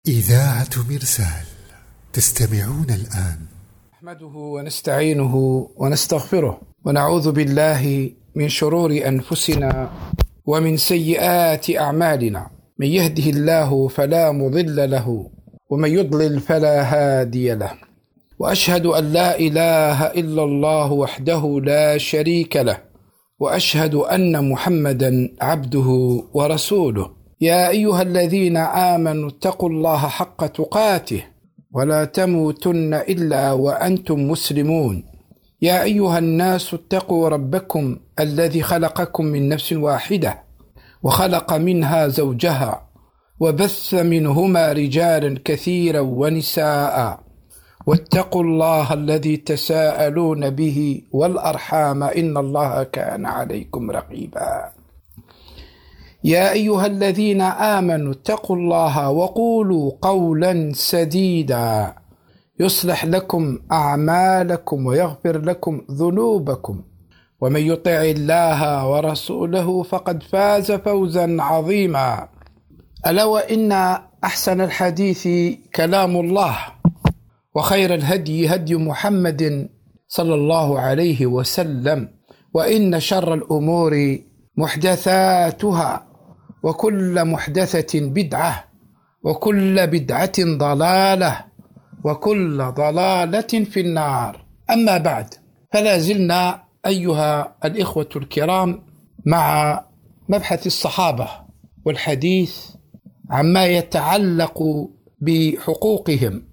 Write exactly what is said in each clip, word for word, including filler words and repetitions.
إذاعة مرسال تستمعون الآن. نحمده ونستعينه ونستغفره ونعوذ بالله من شرور أنفسنا ومن سيئات أعمالنا، من يهده الله فلا مضل له ومن يضلل فلا هادي له، وأشهد أن لا إله إلا الله وحده لا شريك له، وأشهد أن محمدا عبده ورسوله. يا أيها الذين آمنوا اتقوا الله حق تقاته ولا تموتن إلا وأنتم مسلمون. يا أيها الناس اتقوا ربكم الذي خلقكم من نفس واحدة وخلق منها زوجها وبث منهما رجالا كثيرا ونساء، واتقوا الله الذي تساءلون به والأرحام إن الله كان عليكم رقيبا. يا أيها الذين آمنوا اتقوا الله وقولوا قولا سديدا يصلح لكم أعمالكم ويغفر لكم ذنوبكم، ومن يطع الله ورسوله فقد فاز فوزا عظيما. ألا وإن أحسن الحديث كلام الله، وخير الهدي هدي محمد صلى الله عليه وسلم، وإن شر الأمور محدثاتها، وكل محدثة بدعة، وكل بدعة ضلالة، وكل ضلالة في النار. أما بعد، فلا زلنا أيها الإخوة الكرام مع مبحث الصحابة والحديث عما يتعلق بحقوقهم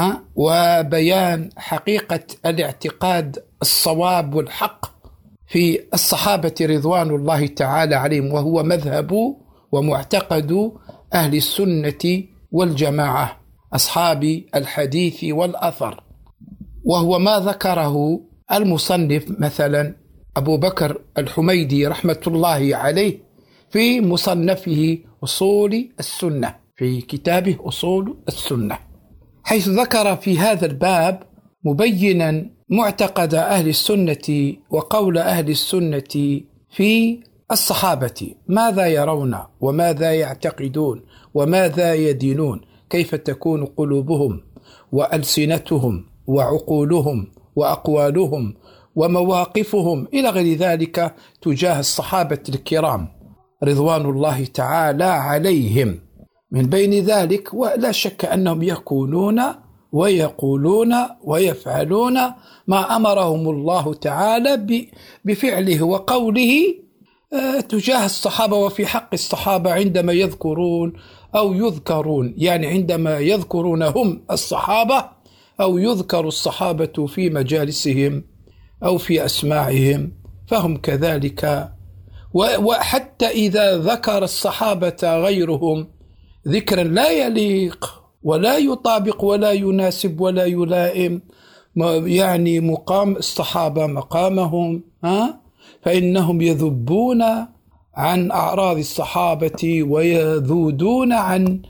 وبيان حقيقة الاعتقاد الصواب والحق في الصحابة رضوان الله تعالى عليهم، وهو مذهب ومعتقد أهل السنة والجماعة أصحاب الحديث والأثر، وهو ما ذكره المصنف مثلا أبو بكر الحميدي رحمة الله عليه في مصنفه أصول السنة، في كتابه أصول السنة، حيث ذكر في هذا الباب مبينا معتقد أهل السنة وقول أهل السنة في الصحابة، ماذا يرون وماذا يعتقدون وماذا يدينون، كيف تكون قلوبهم وألسنتهم وعقولهم وأقوالهم ومواقفهم إلى غير ذلك تجاه الصحابة الكرام رضوان الله تعالى عليهم. من بين ذلك ولا شك أنهم يكونون ويقولون ويفعلون ما أمرهم الله تعالى بفعله وقوله تجاه الصحابة وفي حق الصحابة عندما يذكرون أو يذكرون، يعني عندما يذكرون هم الصحابة أو يذكر الصحابة في مجالسهم أو في أسماعهم فهم كذلك. وحتى إذا ذكر الصحابة غيرهم ذكرا لا يليق ولا يطابق ولا يناسب ولا يلائم يعني مقام الصحابة مقامهم، ها فإنهم يذبون عن أعراض الصحابة ويذودون عن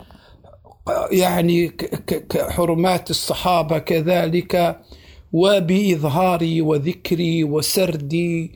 يعني حرمات الصحابة كذلك، وبإظهار وذكر وسرد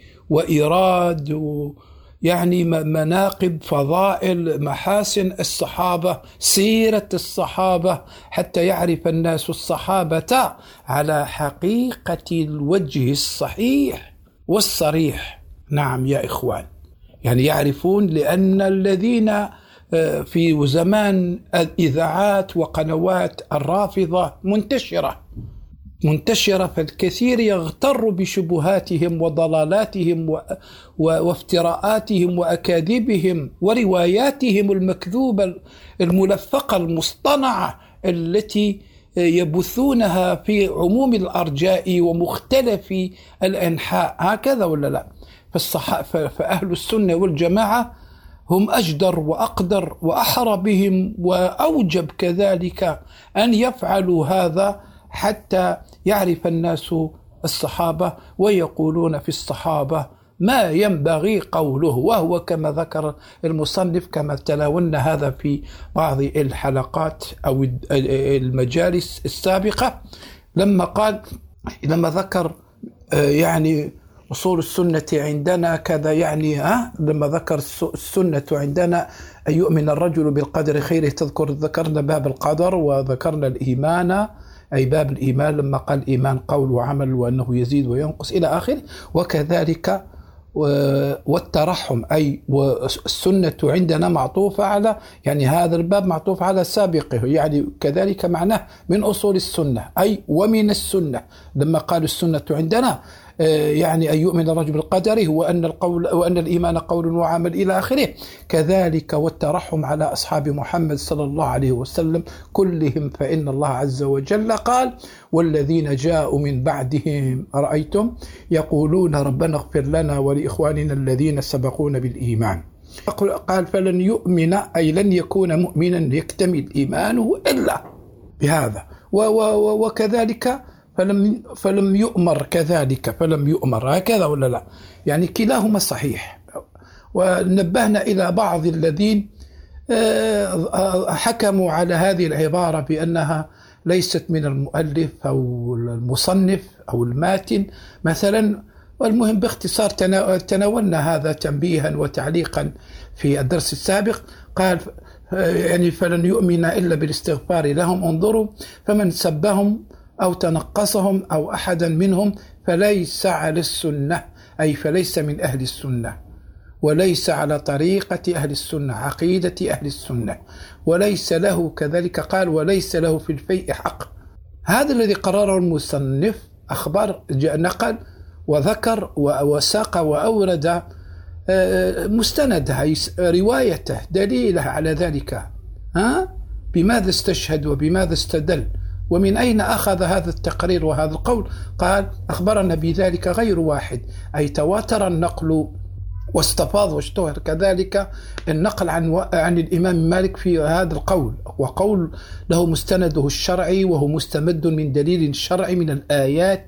وإيراد يعني مناقب فضائل محاسن الصحابة، سيرة الصحابة، حتى يعرف الناس الصحابة على حقيقة الوجه الصحيح والصريح. نعم يا إخوان، يعني يعرفون، لأن الذين في زمان الإذاعات وقنوات الرافضة منتشرة منتشرة فالكثير يغتر بشبهاتهم وضلالاتهم و... و... وافتراءاتهم وأكاذيبهم ورواياتهم المكذوبة الملفقة المصطنعة التي يبثونها في عموم الأرجاء ومختلف الأنحاء، هكذا ولا لا؟ فالصح... فأهل السنة والجماعة هم أجدر وأقدر وأحرى بهم وأوجب كذلك أن يفعلوا هذا حتى يعرف الناس الصحابة ويقولون في الصحابة ما ينبغي قوله، وهو كما ذكر المصنف كما تناولنا هذا في بعض الحلقات أو المجالس السابقة، لما قال لما ذكر يعني أصول السنة عندنا كذا، يعني ها لما ذكر السنة عندنا أن يؤمن الرجل بالقدر خيره، تذكر ذكرنا باب القدر وذكرنا الإيمان، أي باب الإيمان لما قال إيمان قول وعمل وأنه يزيد وينقص إلى آخره. وكذلك والترحم، أي والسنة عندنا معطوفة على، يعني هذا الباب معطوف على سابقه، يعني كذلك معناه من أصول السنة أي ومن السنة. لما قال السنة عندنا يعني أن يؤمن الرجل بالقدر وأن القول وأن الإيمان قول وعمل إلى آخره. كذلك والترحم على أصحاب محمد صلى الله عليه وسلم كلهم، فإن الله عز وجل قال والذين جاءوا من بعدهم رأيتم يقولون ربنا اغفر لنا ولإخواننا الذين سبقونا بالإيمان. قال فلن يؤمن، أي لن يكون مؤمنا يكتمل إيمانه إلا بهذا. وكذلك فلم فلم يؤمر كذلك فلم يؤمر، هكذا ولا لا؟ يعني كلاهما صحيح. ونبهنا إلى بعض الذين حكموا على هذه العبارة بأنها ليست من المؤلف أو المصنف أو الماتن مثلا. والمهم باختصار تناولنا هذا تنبيها وتعليقا في الدرس السابق. قال يعني فلن يؤمن إلا بالاستغفار لهم. انظروا، فمن سبهم أو تنقصهم أو أحدا منهم فليس على السنة، أي فليس من أهل السنة، وليس على طريقة أهل السنة، عقيدة أهل السنة، وليس له كذلك قال وليس له في الفيء حق. هذا الذي قرره المصنف، أخبار نقل وذكر وساق وأورد مستندها روايته دليله على ذلك. ها؟ بماذا استشهد وبماذا استدل ومن أين أخذ هذا التقرير وهذا القول؟ قال أخبرنا بذلك غير واحد، أي تواتر النقل واستفاض واشتهر كذلك النقل عن عن الإمام مالك في هذا القول، وقول له مستنده الشرعي وهو مستمد من دليل شرعي من الآيات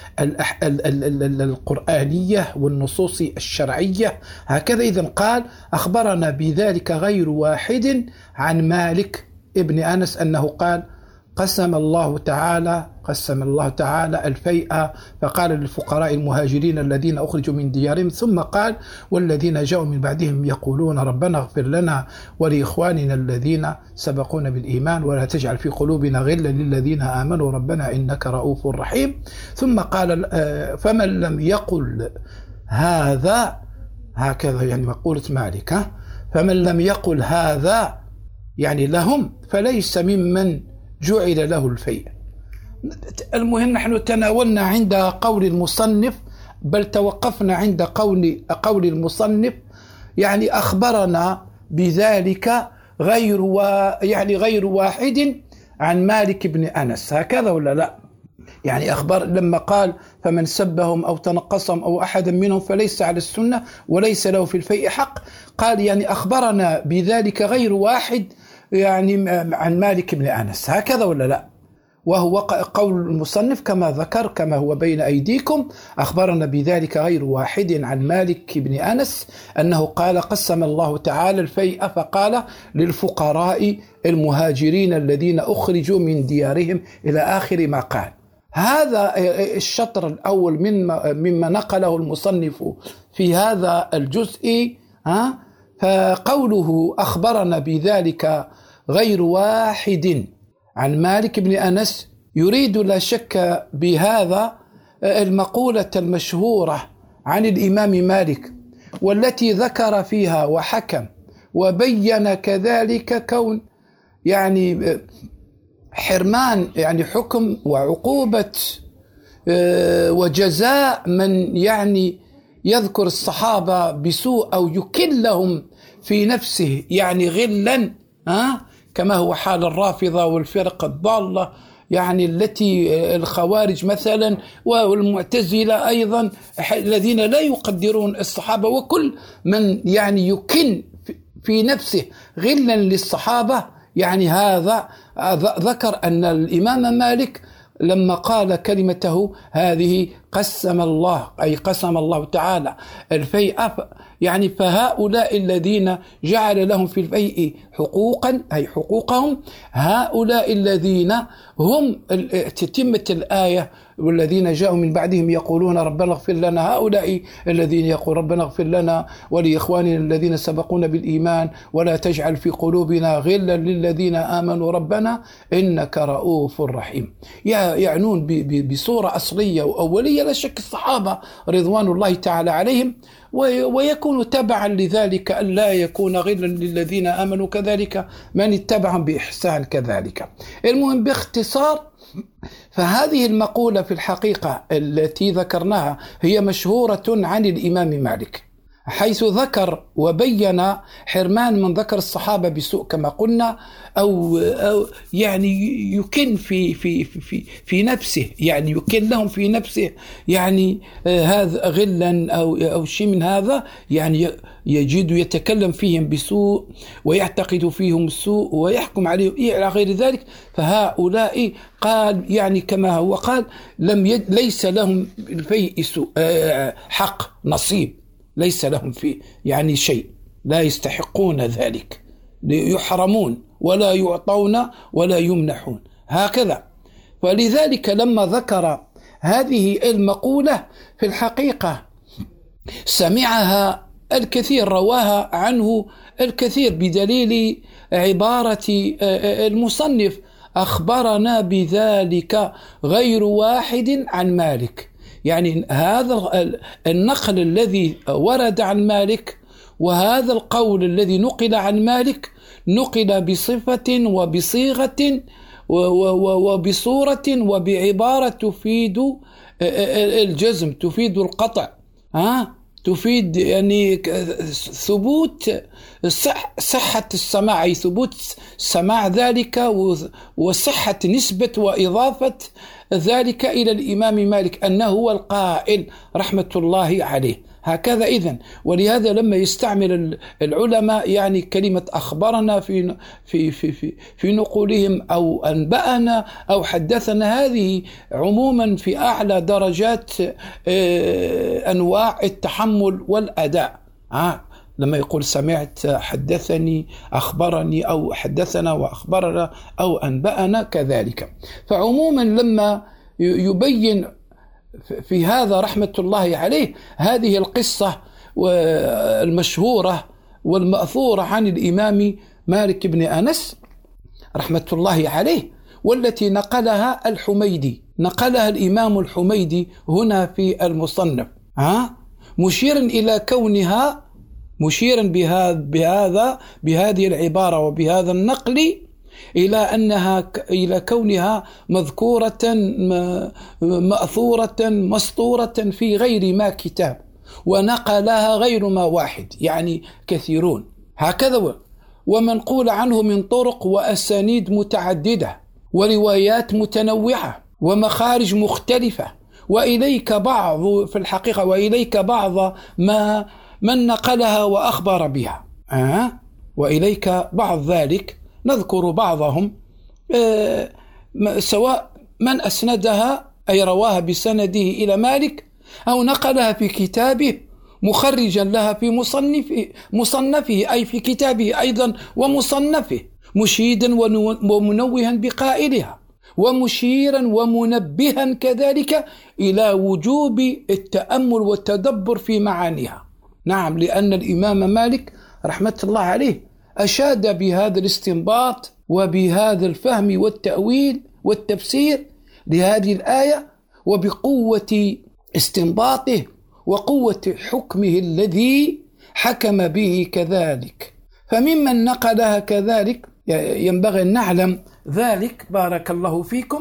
القرآنية والنصوص الشرعية. هكذا إذن قال أخبرنا بذلك غير واحد عن مالك ابن أنس أنه قال قسم الله تعالى قسم الله تعالى الفيء فقال للفقراء المهاجرين الذين أخرجوا من ديارهم، ثم قال والذين جاءوا من بعدهم يقولون ربنا اغفر لنا ولإخواننا الذين سبقونا بالإيمان ولا تجعل في قلوبنا غلا للذين آمنوا ربنا إنك رؤوف رحيم. ثم قال فمن لم يقل هذا، هكذا يعني مقولة مالك، فمن لم يقل هذا يعني لهم فليس ممن جعل له الفيء. المهم نحن تناولنا عند قول المصنف، بل توقفنا عند قول قول المصنف يعني أخبرنا بذلك غير و يعني غير واحد عن مالك بن أنس، هكذا ولا لا؟ يعني أخبر لما قال فمن سبهم أو تنقصهم أو أحدا منهم فليس على السنة وليس له في الفيء حق، قال يعني أخبرنا بذلك غير واحد يعني عن مالك بن أنس، هكذا ولا لا؟ وهو قول المصنف كما ذكر كما هو بين أيديكم. أخبرنا بذلك غير واحد عن مالك بن أنس أنه قال قسم الله تعالى الفيء فقال للفقراء المهاجرين الذين أخرجوا من ديارهم إلى آخر ما قال. هذا الشطر الأول مما, مما نقله المصنف في هذا الجزء. ها؟ فقوله أخبرنا بذلك غير واحد عن مالك بن أنس يريد لا شك بهذا المقولة المشهورة عن الإمام مالك، والتي ذكر فيها وحكم وبين كذلك كون يعني حرمان يعني حكم وعقوبة وجزاء من يعني يذكر الصحابة بسوء أو يكلهم في نفسه يعني غلا، ها؟ كما هو حال الرافضة والفرق الضالة يعني التي الخوارج مثلا والمعتزلة أيضا الذين لا يقدرون الصحابة، وكل من يعني يكن في نفسه غلا للصحابة. يعني هذا ذكر أن الإمام مالك لما قال كلمته هذه قسم الله أي قسم الله تعالى الفيء، يعني فهؤلاء الذين جعل لهم في الفيء حقوقا أي حقوقهم، هؤلاء الذين هم تتمة الآية والذين جاءوا من بعدهم يقولون ربنا اغفر لنا، هؤلاء الذين يقول ربنا اغفر لنا ولإخواننا الذين سبقونا بالإيمان ولا تجعل في قلوبنا غلا للذين آمنوا ربنا إنك رؤوف رحيم. يعنون بصورة أصلية وأولية لا شك الصحابة رضوان الله تعالى عليهم، ويكون تبعا لذلك أن لا يكون غلا للذين آمنوا كذلك من اتبعهم بإحسان كذلك. المهم باختصار، فهذه المقولة في الحقيقة التي ذكرناها هي مشهورة عن الإمام مالك، حيث ذكر وبين حرمان من ذكر الصحابة بسوء كما قلنا، أو, أو يعني يكن في في في في نفسه، يعني يكن لهم في نفسه يعني هذا غلا أو أو شيء من هذا، يعني يجد يتكلم فيهم بسوء ويعتقد فيهم السوء ويحكم عليهم إلى غير ذلك. فهؤلاء قال يعني كما هو قال لم يد ليس لهم الفيء حق نصيب، ليس لهم فيه يعني شيء، لا يستحقون ذلك، يحرمون ولا يعطون ولا يمنحون هكذا. فلذلك لما ذكر هذه المقولة في الحقيقة سمعها الكثير، رواها عنه الكثير بدليل عبارة المصنف أخبرنا بذلك غير واحد عن مالك، يعني هذا النقل الذي ورد عن مالك وهذا القول الذي نقل عن مالك نقل بصفة وبصيغة وبصورة وبعبارة تفيد الجزم، تفيد القطع، ها تفيد يعني ثبوت صح صحة السماع، أي ثبوت سماع ذلك وصحة نسبة وإضافة ذلك إلى الإمام مالك أنه هو القائل رحمة الله عليه. هكذا إذن، ولهذا لما يستعمل العلماء يعني كلمة أخبرنا في في في في, في نقولهم أو أنبأنا أو حدثنا، هذه عموما في أعلى درجات أنواع التحمل والأداء. آه لما يقول سمعت، حدثني، أخبرني، أو حدثنا وأخبرنا أو أنبأنا كذلك. فعموما لما يبين في هذا رحمة الله عليه هذه القصة المشهورة والمأثورة عن الإمام مالك بن أنس رحمة الله عليه، والتي نقلها الحميدي، نقلها الإمام الحميدي هنا في المصنف، ها مشيرا إلى كونها مشيرا بهذا بهذا بهذه العبارة وبهذا النقل إلى أنها إلى كونها مذكورة مأثورة مسطورة في غير ما كتاب، ونقلها غير ما واحد، يعني كثيرون هكذا، ومنقول عنه من طرق وأسانيد متعددة وروايات متنوعة ومخارج مختلفة، وإليك بعض في الحقيقة وإليك بعض ما من نقلها وأخبر بها، أه؟ وإليك بعض ذلك نذكر بعضهم، أه سواء من أسندها أي رواها بسنده إلى مالك، أو نقلها في كتابه مخرجا لها في مصنفه, مصنفه أي في كتابه أيضا ومصنفه، مشيدا ومنوها بقائلها، ومشيرا ومنبها كذلك إلى وجوب التأمل والتدبر في معانيها. نعم، لأن الإمام مالك رحمة الله عليه أشاد بهذا الاستنباط وبهذا الفهم والتأويل والتفسير لهذه الآية، وبقوة استنباطه وقوة حكمه الذي حكم به كذلك. فممن نقلها كذلك ينبغي أن نعلم ذلك، بارك الله فيكم،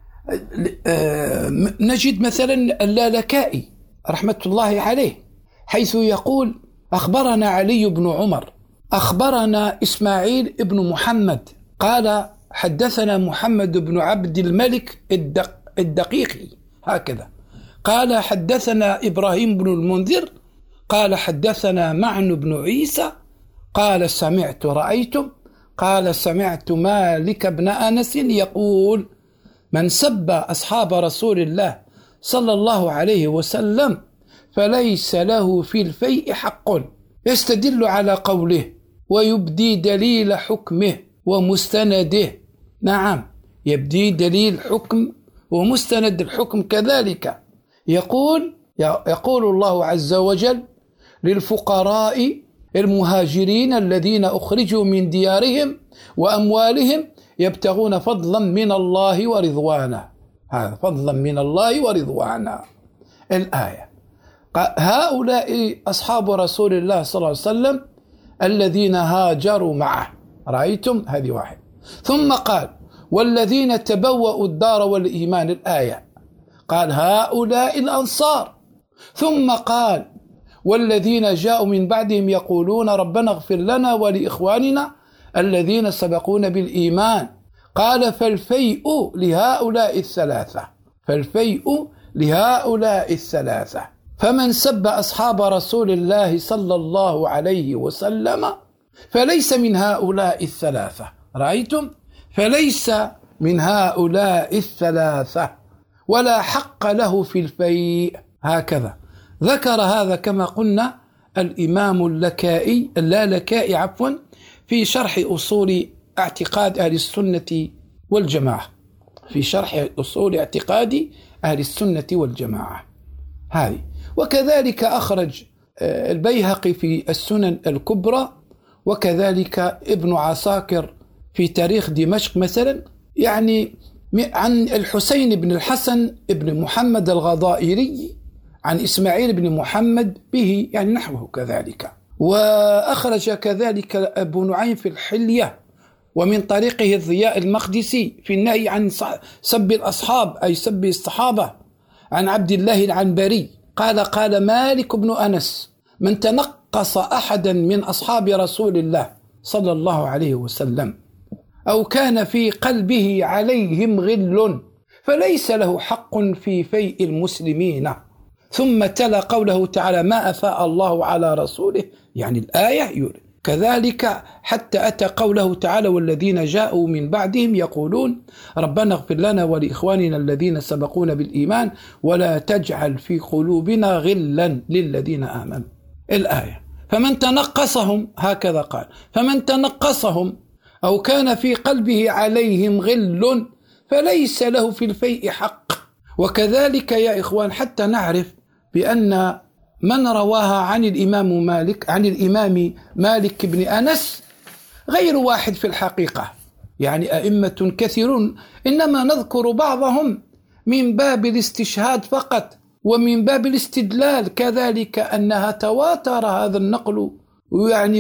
نجد مثلا اللالكائي رحمة الله عليه حيث يقول أخبرنا علي بن عمر، أخبرنا إسماعيل بن محمد قال حدثنا محمد بن عبد الملك الدقيقي هكذا، قال حدثنا إبراهيم بن المنذر قال حدثنا معن بن عيسى قال سمعت رأيتم قال سمعت مالك بن أنس يقول من سب أصحاب رسول الله صلى الله عليه وسلم فليس له في الفيء حق، يستدل على قوله ويبدي دليل حكمه ومستنده. نعم، يبدي دليل حكم ومستند الحكم كذلك. يقول يقول الله عز وجل للفقراء المهاجرين الذين أخرجوا من ديارهم وأموالهم يبتغون فضلا من الله ورضوانه. هذا فضلا من الله ورضوانه الآية. هؤلاء أصحاب رسول الله صلى الله عليه وسلم الذين هاجروا معه، رأيتم؟ هذه واحد. ثم قال والذين تبوأوا الدار والإيمان، الآية قال هؤلاء الأنصار. ثم قال والذين جاءوا من بعدهم يقولون ربنا اغفر لنا ولإخواننا الذين سبقونا بالإيمان، قال فالفيء لهؤلاء الثلاثة، فالفيء لهؤلاء الثلاثة. فمن سب أصحاب رسول الله صلى الله عليه وسلم فليس من هؤلاء الثلاثة، رأيتم؟ فليس من هؤلاء الثلاثة ولا حق له في الفيء. هكذا ذكر هذا كما قلنا الإمام اللكائي اللالكائي عفوا في شرح أصول اعتقاد أهل السنة والجماعة، في شرح أصول اعتقاد أهل السنة والجماعة هذه. وكذلك أخرج البيهقي في السنن الكبرى، وكذلك ابن عساكر في تاريخ دمشق مثلا، يعني عن الحسين بن الحسن بن محمد الغضائري عن إسماعيل بن محمد به، يعني نحوه كذلك. وأخرج كذلك أبو نعيم في الحلية ومن طريقه الضياء المقدسي في النهي عن سب الأصحاب أي سب الصحابة عن عبد الله العنبري قال قال مالك بن أنس من تنقص أحدا من أصحاب رسول الله صلى الله عليه وسلم أو كان في قلبه عليهم غل فليس له حق في فيء المسلمين. ثم تلا قوله تعالى ما أفاء الله على رسوله، يعني الآية يقول كذلك حتى أتى قوله تعالى والذين جاءوا من بعدهم يقولون ربنا اغفر لنا ولإخواننا الذين سبقونا بالإيمان ولا تجعل في قلوبنا غلا للذين آمنوا، الآية. فمن تنقصهم، هكذا قال، فمن تنقصهم أو كان في قلبه عليهم غل فليس له في الفيء حق. وكذلك يا إخوان حتى نعرف بأن من رواها عن الإمام مالك عن الإمام مالك بن أنس غير واحد في الحقيقة، يعني أئمة كثيرون، إنما نذكر بعضهم من باب الاستشهاد فقط ومن باب الاستدلال كذلك أنها تواتر هذا النقل، يعني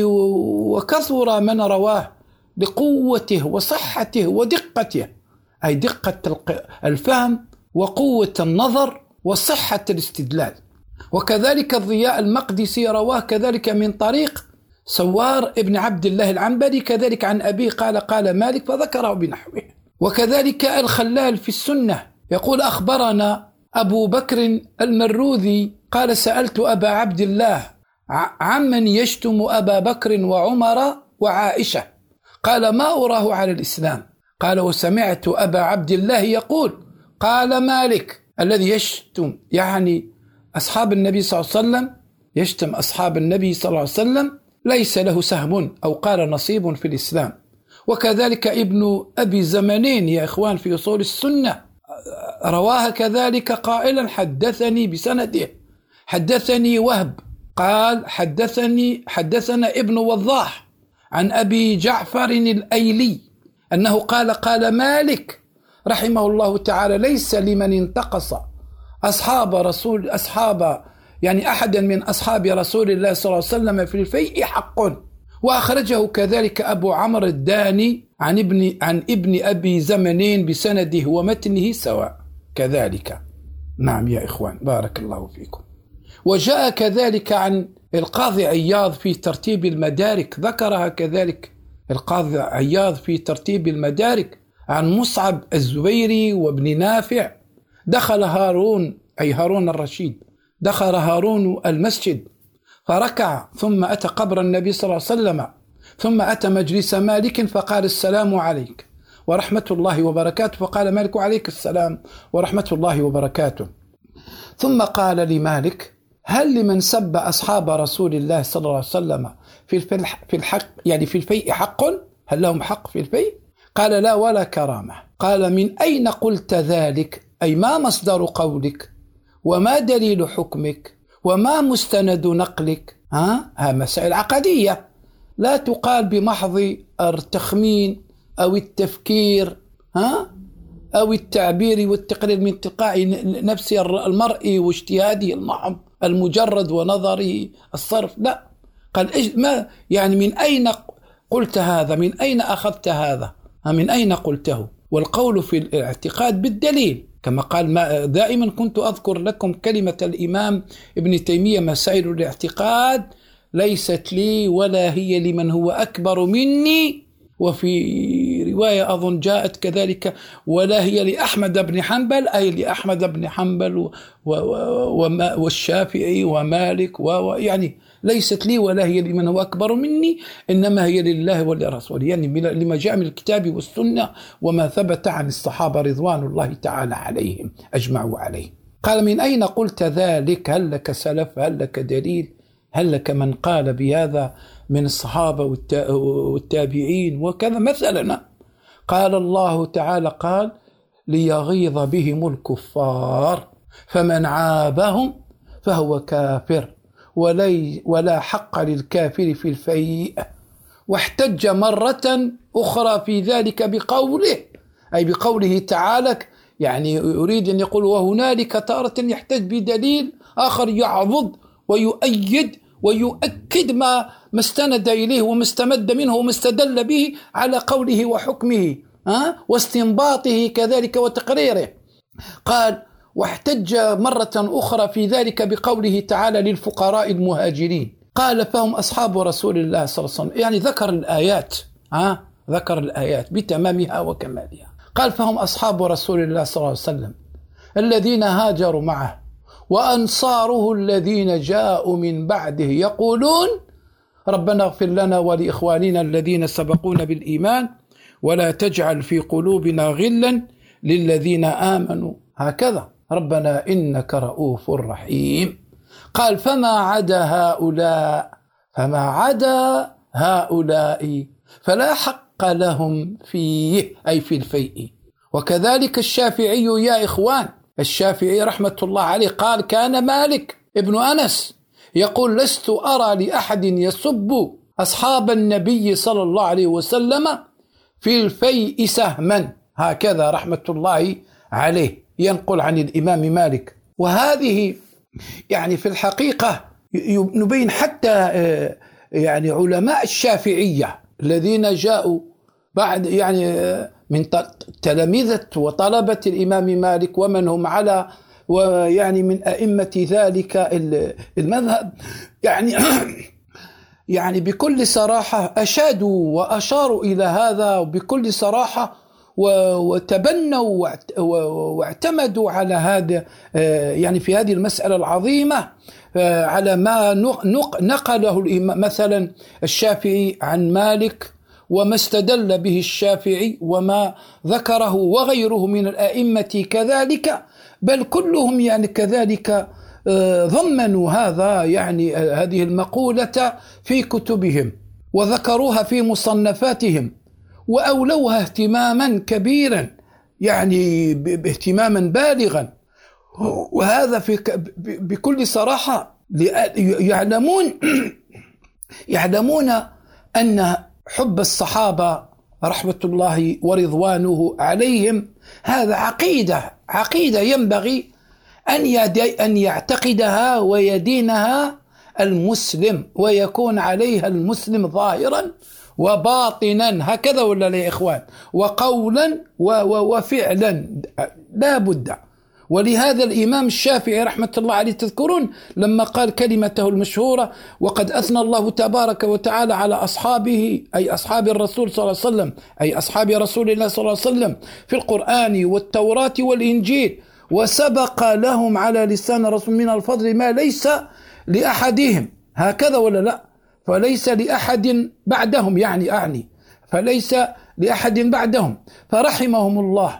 وكثر من رواه لقوته وصحته ودقته، أي دقة الفهم وقوة النظر وصحة الاستدلال. وكذلك الضياء المقدسي رواه كذلك من طريق سوار ابن عبد الله العنبري كذلك عن أبيه قال قال مالك فذكره بنحوه. وكذلك الخلال في السنة يقول أخبرنا أبو بكر المروذي قال سألت أبا عبد الله عمن يشتم أبا بكر وعمر وعائشة قال ما أراه على الإسلام، قال وسمعت أبا عبد الله يقول قال مالك الذي يشتم يعني أصحاب النبي صلى الله عليه وسلم، يشتم أصحاب النبي صلى الله عليه وسلم ليس له سهم أو قال نصيب في الإسلام. وكذلك ابن أبي زمنين يا إخوان في أصول السنة رواها كذلك قائلا حدثني بسنده حدثني وهب قال حدثني حدثنا ابن وضاح عن أبي جعفر الأيلي أنه قال قال مالك رحمه الله تعالى ليس لمن انتقص أصحاب رسول أصحاب يعني أحدا من أصحاب رسول الله صلى الله عليه وسلم في الفيء حق. وأخرجه كذلك أبو عمرو الداني عن ابن عن ابن أبي زمنين بسنده ومتنه سواء كذلك. نعم يا إخوان بارك الله فيكم. وجاء كذلك عن القاضي عياض في ترتيب المدارك، ذكرها كذلك القاضي عياض في ترتيب المدارك عن مصعب الزبيري وابن نافع دخل هارون أي هارون الرشيد دخل هارون المسجد فركع ثم أتى قبر النبي صلى الله عليه وسلم ثم أتى مجلس مالك فقال السلام عليك ورحمة الله وبركاته، فقال مالك عليك السلام ورحمة الله وبركاته. ثم قال لمالك: هل لمن سب أصحاب رسول الله صلى الله عليه وسلم في في الحق يعني في الفيء حق؟ هل لهم حق في الفيء؟ قال: لا ولا كرامة. قال: من أين قلت ذلك؟ أي ما مصدر قولك؟ وما دليل حكمك؟ وما مستند نقلك؟ ها ها مسائل عقدية لا تقال بمحض التخمين أو التفكير ها أو التعبير والتقرير من تلقاء نفس المرء واجتهاده المحض المجرد ونظره الصرف. لا، قال إيش ما يعني من أين قلت هذا؟ من أين أخذت هذا؟ من أين قلته؟ والقول في الاعتقاد بالدليل، كما قال ما دائما كنت أذكر لكم كلمة الإمام ابن تيمية: مسائل الاعتقاد ليست لي ولا هي لمن هو أكبر مني. وفي رواية أظن جاءت كذلك: ولا هي لأحمد بن حنبل، أي لأحمد بن حنبل والشافعي ومالك، ويعني ليست لي ولا هي لمن هو أكبر مني، إنما هي لله ولرسوله، يعني لما جاء من الكتاب والسنة وما ثبت عن الصحابة رضوان الله تعالى عليهم أجمعوا عليه. قال: من أين قلت ذلك؟ هل لك سلف؟ هل لك دليل؟ هل لك من قال بهذا من الصحابة والتابعين وكذا مثلا؟ قال الله تعالى: قال: ليغيظ بهم الكفار فمن عابهم فهو كافر ولي ولا حق للكافر في الفيء. واحتج مرة أخرى في ذلك بقوله، أي بقوله تعالى، يعني يريد أن يقول وهنالك تارة يحتج بدليل آخر يعضد ويؤيد ويؤكد ما ما استند إليه وما استمد منه وما استدل به على قوله وحكمه ها واستنباطه كذلك وتقريره. قال: واحتج مرة أخرى في ذلك بقوله تعالى: للفقراء المهاجرين. قال: فهم أصحاب رسول الله صلى الله عليه وسلم، يعني ذكر الآيات ها ذكر الآيات بتمامها وكمالها. قال: فهم أصحاب رسول الله صلى الله عليه وسلم الذين هاجروا معه وأنصاره الذين جاءوا من بعده يقولون ربنا اغفر لنا ولإخواننا الذين سبقونا بالإيمان ولا تجعل في قلوبنا غلا للذين آمنوا هكذا ربنا إنك رؤوف رحيم. قال: فما عدا هؤلاء فما عدا هؤلاء فلا حق لهم فيه، أي في الفيء. وكذلك الشافعي يا إخوان، الشافعي رحمة الله عليه قال: كان مالك ابن أنس يقول: لست أرى لأحد يسب أصحاب النبي صلى الله عليه وسلم في الفيء سهما. هكذا رحمة الله عليه ينقل عن الإمام مالك. وهذه يعني في الحقيقة نبين حتى يعني علماء الشافعية الذين جاءوا بعد يعني من تلامذة وطلبة الإمام مالك ومن هم على ويعني من أئمة ذلك المذهب، يعني يعني بكل صراحة أشادوا وأشاروا إلى هذا بكل صراحة وتبنوا واعتمدوا على هذا يعني في هذه المسألة العظيمة على ما نقله مثلا الشافعي عن مالك وما استدل به الشافعي وما ذكره وغيره من الأئمة كذلك، بل كلهم يعني كذلك ضمنوا هذا يعني هذه المقولة في كتبهم وذكروها في مصنفاتهم وأولوها اهتماما كبيرا، يعني باهتماما بالغا. وهذا في بكل صراحة يعلمون يعلمون أن حب الصحابة رحمة الله ورضوانه عليهم هذا عقيدة عقيدة ينبغي أن أن يعتقدها ويدينها المسلم ويكون عليها المسلم ظاهرا وباطنا، هكذا ولا يا إخوان؟ وقولا وفعلا لا بد. ولهذا الإمام الشافعي رحمة الله عليه تذكرون لما قال كلمته المشهورة: وقد أثنى الله تبارك وتعالى على أصحابه، أي أصحاب الرسول صلى الله عليه وسلم، أي أصحاب رسول الله صلى الله عليه وسلم في القرآن والتوراة والإنجيل، وسبق لهم على لسان الرسول من الفضل ما ليس لأحدهم، هكذا ولا لا؟ فليس لأحد بعدهم، يعني أعني فليس لأحد بعدهم، فرحمهم الله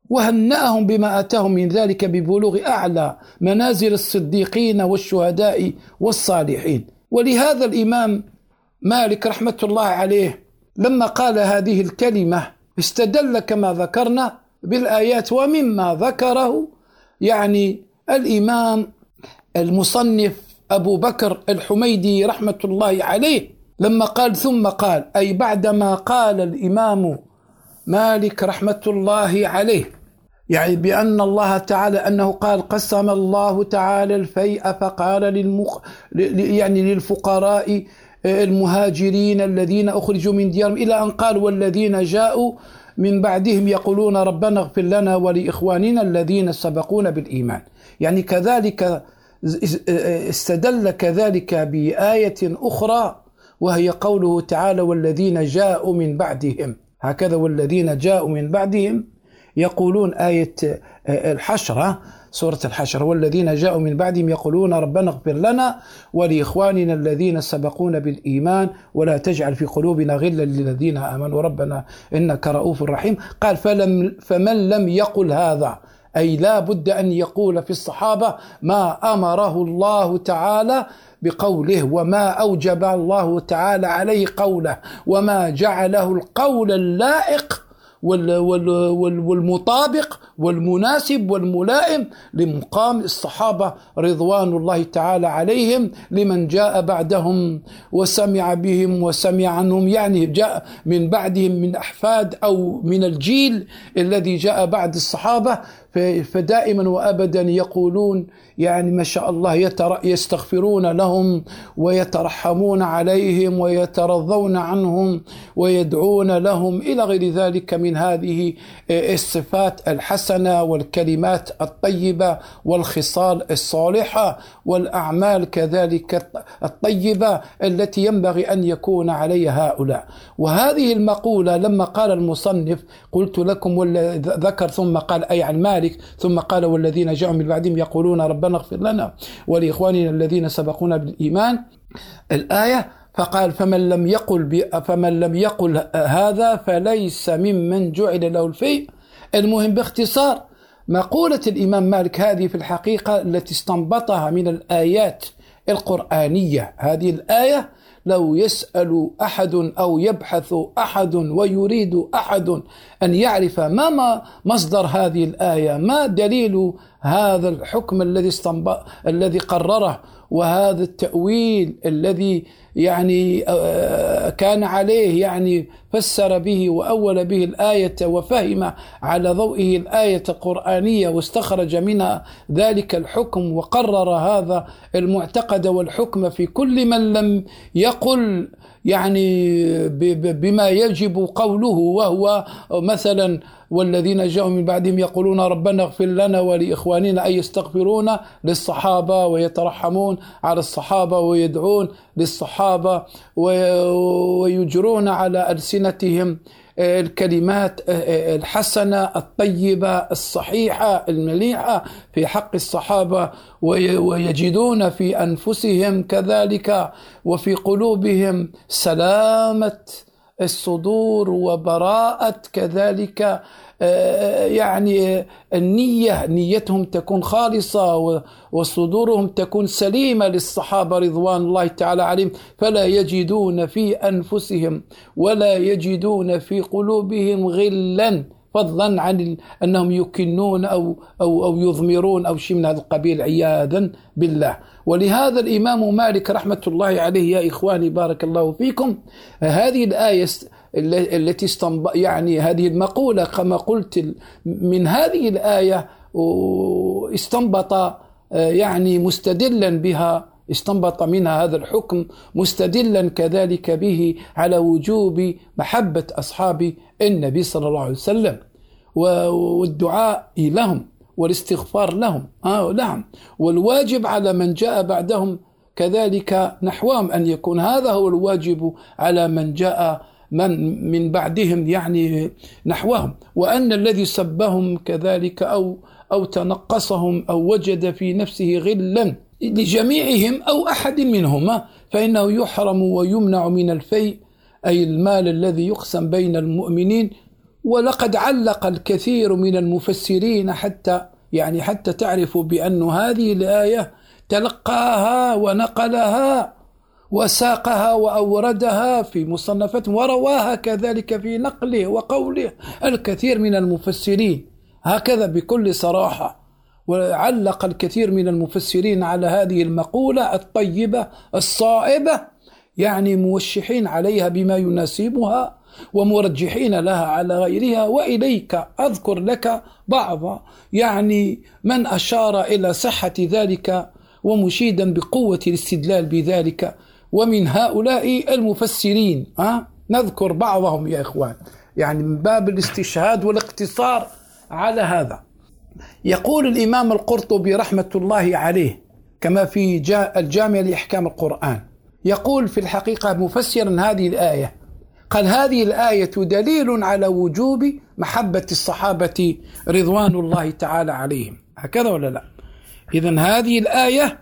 وهنأهم بما أتاهم من ذلك ببلوغ أعلى منازل الصديقين والشهداء والصالحين. ولهذا الإمام مالك رحمة الله عليه لما قال هذه الكلمة استدل كما ذكرنا بالآيات، ومما ذكره يعني الإمام المصنف أبو بكر الحميدي رحمة الله عليه لما قال ثم قال، أي بعدما قال الإمام مالك رحمة الله عليه يعني بأن الله تعالى أنه قال قسم الله تعالى الفيء فقال للمخ يعني للفقراء المهاجرين الذين أخرجوا من ديارهم إلى أن قال والذين جاءوا من بعدهم يقولون ربنا اغفر لنا ولإخواننا الذين سبقونا بالإيمان. يعني كذلك استدل كذلك بآية أخرى وهي قوله تعالى والذين جاءوا من بعدهم، هكذا والذين جاءوا من بعدهم يقولون آية الحشرة سورة الحشر والذين جاءوا من بعدهم يقولون ربنا اغفر لنا ولإخواننا الذين سبقونا بالإيمان ولا تجعل في قلوبنا غلا للذين آمنوا ربنا إنك رؤوف رحيم. قال فلم فمن لم يقل هذا، أي لا بد أن يقول في الصحابة ما أمره الله تعالى بقوله وما أوجب الله تعالى عليه قوله وما جعله القول اللائق والمطابق والمناسب والملائم لمقام الصحابة رضوان الله تعالى عليهم لمن جاء بعدهم وسمع بهم وسمع عنهم، يعني جاء من بعدهم من أحفاد أو من الجيل الذي جاء بعد الصحابة. فدائما وأبدا يقولون يعني ما شاء الله يستغفرون لهم ويترحمون عليهم ويترضون عنهم ويدعون لهم إلى غير ذلك من هذه الصفات الحسنة والكلمات الطيبة والخصال الصالحة والأعمال كذلك الطيبة التي ينبغي أن يكون عليها هؤلاء. وهذه المقولة لما قال المصنف قلت لكم ذكر ثم قال أي عن مالك ثم قال والذين جاءوا من بعدهم يقولون ربنا اغفر لنا ولإخواننا الذين سبقونا بالإيمان الآية، فقال فمن لم يقل فمن لم يقل هذا فليس ممن جعل له الفيء. المهم باختصار مقولة الإمام مالك هذه في الحقيقة التي استنبطها من الآيات القرآنية. هذه الآية لو يسأل أحد أو يبحث أحد ويريد أحد أن يعرف ما مصدر هذه الآية، ما دليل هذا الحكم الذي استنبط الذي قرره وهذا التأويل الذي يعني كان عليه يعني فسر به وأول به الآية وفهم على ضوئه الآية القرآنية واستخرج منها ذلك الحكم وقرر هذا المعتقد والحكم في كل من لم يقل يعني بما يجب قوله، وهو مثلا والذين جاءوا من بعدهم يقولون ربنا اغفر لنا ولإخواننا، أي يستغفرون للصحابة ويترحمون على الصحابة ويدعون للصحابة ويجرون على ألسنتهم الكلمات الحسنة الطيبة الصحيحة المليحة في حق الصحابة، ويجدون في أنفسهم كذلك وفي قلوبهم سلامة الصدور وبراءة كذلك يعني النية، نيتهم تكون خالصة وصدورهم تكون سليمة للصحابة رضوان الله تعالى عليهم، فلا يجدون في أنفسهم ولا يجدون في قلوبهم غلا فضلا عن أنهم يكنون أو, أو, أو يضمرون أو شيء من هذا القبيل عياذا بالله. ولهذا الإمام مالك رحمة الله عليه يا إخواني بارك الله فيكم هذه الآية التي استنبط يعني هذه المقولة كما قلت من هذه الآية استنبط يعني مستدلا بها استنبط منها هذا الحكم مستدلا كذلك به على وجوب محبة أصحاب النبي صلى الله عليه وسلم والدعاء لهم والاستغفار لهم آه نعم، والواجب على من جاء بعدهم كذلك نحوهم أن يكون هذا هو الواجب على من جاء من من بعدهم يعني نحوهم، وأن الذي سبهم كذلك أو أو تنقصهم أو وجد في نفسه غلا لجميعهم أو أحد منهما فإنه يحرم ويمنع من الفيء، أي المال الذي يقسم بين المؤمنين ولقد علق الكثير من المفسرين حتى يعني حتى تعرفوا بأن هذه الآية تلقاها ونقلها وساقها وأوردها في مصنفات ورواها كذلك في نقله وقوله الكثير من المفسرين هكذا بكل صراحة. وعلق الكثير من المفسرين على هذه المقولة الطيبة الصائبة، يعني موشحين عليها بما يناسبها ومرجحين لها على غيرها. وإليك أذكر لك بعض يعني من أشار إلى صحة ذلك ومشيدا بقوة الاستدلال بذلك، ومن هؤلاء المفسرين أه؟ نذكر بعضهم يا إخوان يعني من باب الاستشهاد والاقتصار على هذا. يقول الإمام القرطبي رحمة الله عليه كما في الجامع لإحكام القرآن، يقول في الحقيقة مفسرا هذه الآية، قال هذه الآية دليل على وجوب محبة الصحابة رضوان الله تعالى عليهم. هكذا ولا لا؟ إذن هذه الآية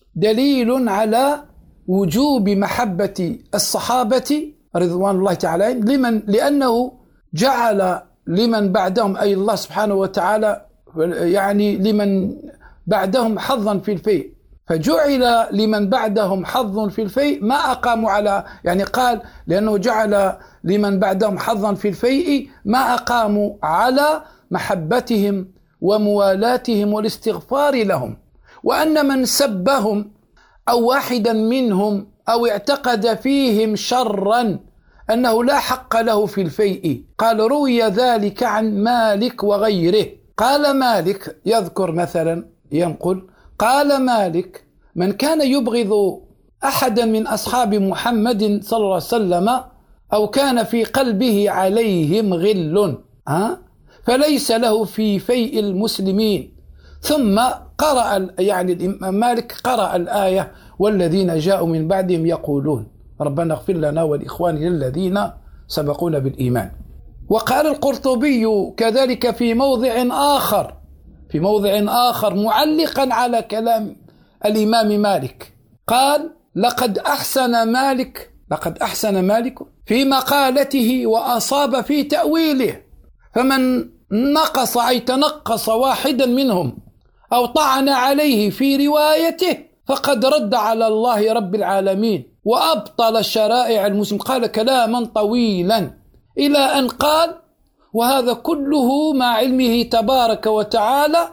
دليل على وجوب محبة الصحابة رضوان الله تعالى عليهم، لمن لأنه جعل لمن بعدهم أي الله سبحانه وتعالى يعني لمن بعدهم حظا في الفيء، فجعل لمن بعدهم حظ في الفيء ما أقاموا على يعني قال لأنه جعل لمن بعدهم حظا في الفيء ما أقاموا على محبتهم وموالاتهم والاستغفار لهم، وأن من سبهم أو واحدا منهم أو اعتقد فيهم شرا أنه لا حق له في الفيء. قال روي ذلك عن مالك وغيره. قال مالك يذكر مثلا ينقل قال مالك من كان يبغض أحدا من أصحاب محمد صلى الله عليه وسلم أو كان في قلبه عليهم غل ها فليس له في فيء المسلمين. ثم قرأ يعني الإمام مالك قرأ الآية والذين جاءوا من بعدهم يقولون ربنا اغفر لنا والإخواننا الذين سبقونا بالإيمان. وقال القرطبي كذلك في موضع آخر في موضع آخر معلقا على كلام الإمام مالك قال لقد أحسن مالك لقد أحسن مالك في مقالته وأصاب في تأويله، فمن نقص أي تنقص واحدا منهم أو طعن عليه في روايته فقد رد على الله رب العالمين وأبطل شرائع المسلم. قال كلاما طويلا إلى أن قال وهذا كله مع علمه تبارك وتعالى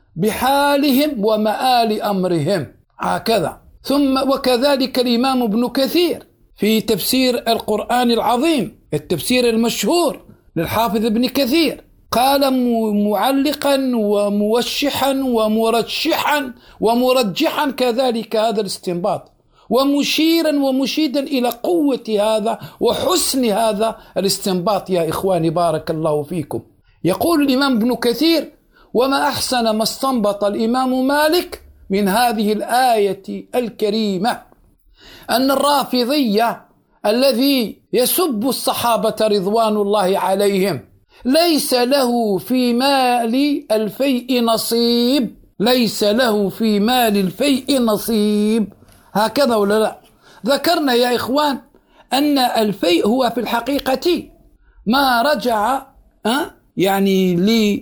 بحالهم ومآل أمرهم. هكذا. ثم وكذلك الإمام ابن كثير في تفسير القرآن العظيم التفسير المشهور للحافظ ابن كثير قال معلقا وموشحا ومرشحا ومرجحا كذلك هذا الاستنباط ومشيرا ومشيدا إلى قوة هذا وحسن هذا الاستنباط. يا إخواني بارك الله فيكم. يقول الإمام ابن كثير وما أحسن ما استنبط الإمام مالك من هذه الآية الكريمة أن الرافضية الذي يسب الصحابة رضوان الله عليهم ليس له في مال الفيء نصيب ليس له في مال الفيء نصيب. هكذا ولا لا؟ ذكرنا يا إخوان أن الفيء هو في الحقيقة ما رجع أه؟ يعني ل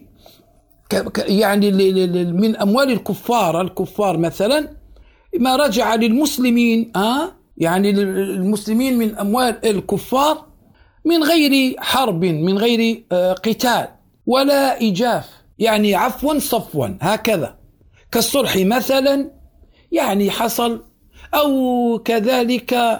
يعني من أموال الكفار الكفار مثلا ما رجع للمسلمين أه؟ يعني المسلمين من أموال الكفار من غير حرب من غير قتال ولا إجاف يعني عفوا صفوا هكذا كالصلح مثلا يعني حصل أو كذلك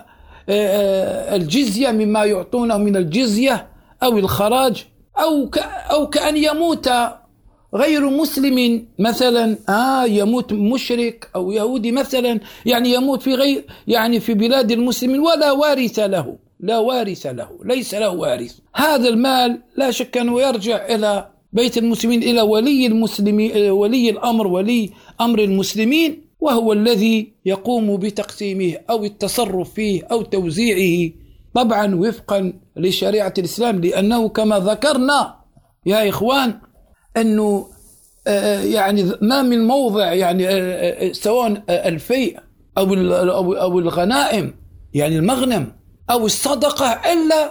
الجزية مما يعطونه من الجزية أو الخراج أو أو كأن يموت غير مسلم مثلا آه يموت مشرك أو يهودي مثلا يعني يموت في غير يعني في بلاد المسلمين ولا وارث له لا وارث له ليس له وارث. هذا المال لا شك أنه يرجع إلى بيت المسلمين إلى ولي المسلمين ولي الأمر ولي أمر المسلمين وهو الذي يقوم بتقسيمه أو التصرف فيه أو توزيعه طبعا وفقا لشريعة الإسلام، لأنه كما ذكرنا يا إخوان أنه يعني ما من موضع يعني سواء الفيء أو أو الغنائم يعني المغنم أو الصدقة إلا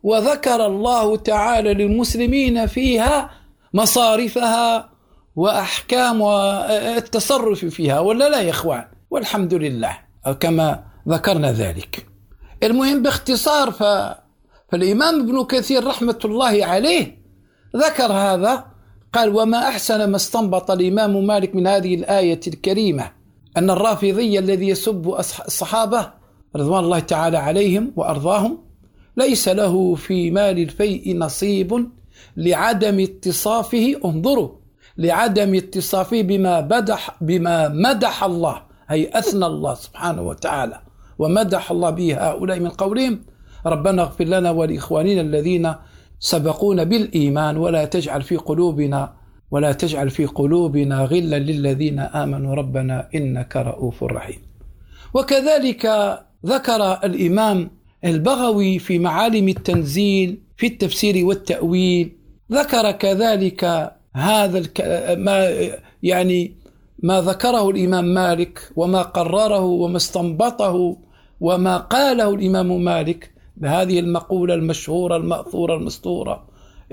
وذكر الله تعالى للمسلمين فيها مصارفها وأحكام التصرف فيها، ولا لا يا إخوان؟ والحمد لله كما ذكرنا ذلك. المهم باختصار، ف... فالإمام ابن كثير رحمة الله عليه ذكر هذا، قال: وما أحسن ما استنبط الإمام مالك من هذه الآية الكريمة أن الرافضي الذي يسب الصحابة رضوان الله تعالى عليهم وأرضاهم ليس له في مال الفيء نصيب لعدم اتصافه، انظروا، لعدم اتصافه بما بدح بما مدح الله، أي أثنى الله سبحانه وتعالى ومدح الله به هؤلاء من قولهم: ربنا اغفر لنا ولإخواننا الذين سبقونا بالإيمان ولا تجعل في قلوبنا ولا تجعل في قلوبنا غلا للذين آمنوا ربنا إنك رؤوف رحيم. وكذلك ذكر الإمام البغوي في معالم التنزيل في التفسير والتأويل، ذكر كذلك هذا الك... ما يعني ما ذكره الإمام مالك وما قرره وما استنبطه وما قاله الإمام مالك بهذه المقولة المشهورة المأثورة المستورة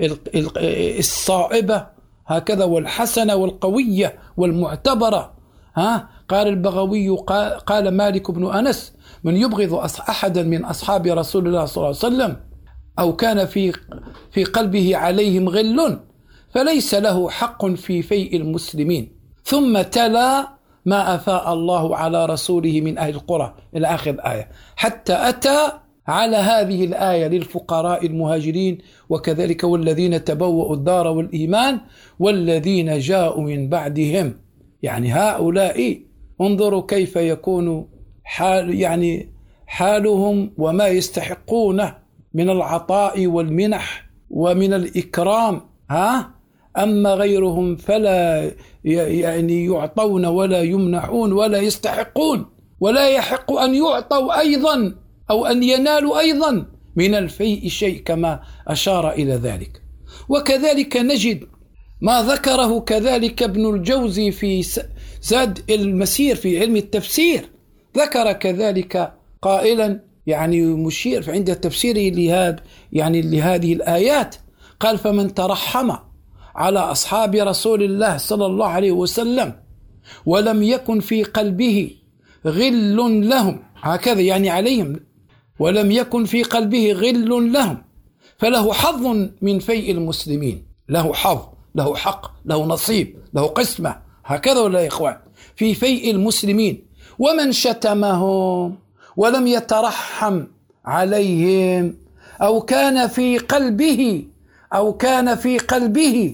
الصائبة هكذا، والحسنة والقوية والمعتبرة. ها قال البغوي، قال مالك بن أنس: من يبغض أحدا من أصحاب رسول الله صلى الله عليه وسلم أو كان في في قلبه عليهم غل فليس له حق في فيء المسلمين. ثم تلا ما أفاء الله على رسوله من أهل القرى إلى آخر الآية، حتى أتى على هذه الآية للفقراء المهاجرين وكذلك والذين تبوأوا الدار والإيمان والذين جاءوا من بعدهم، يعني هؤلاء انظروا كيف يكون حال يعني حالهم وما يستحقونه من العطاء والمنح ومن الإكرام. ها أما غيرهم فلا يعني يعطون ولا يمنحون ولا يستحقون ولا يحق أن يعطوا أيضا أو أن ينالوا أيضا من الفيء شيء، كما أشار إلى ذلك. وكذلك نجد ما ذكره كذلك ابن الجوزي في زاد المسير في علم التفسير، ذكر كذلك قائلا يعني مشير عند تفسيره لهذا يعني لهذه الآيات، قال: فمن ترحم على أصحاب رسول الله صلى الله عليه وسلم ولم يكن في قلبه غل لهم، هكذا يعني عليهم، ولم يكن في قلبه غل لهم فله حظ من فيء المسلمين، له حظ، له حق، له نصيب، له قسمة، هكذا ولا يا إخوان؟ في فيء المسلمين. ومن شتمهم ولم يترحم عليهم أو كان في قلبه أو كان في قلبه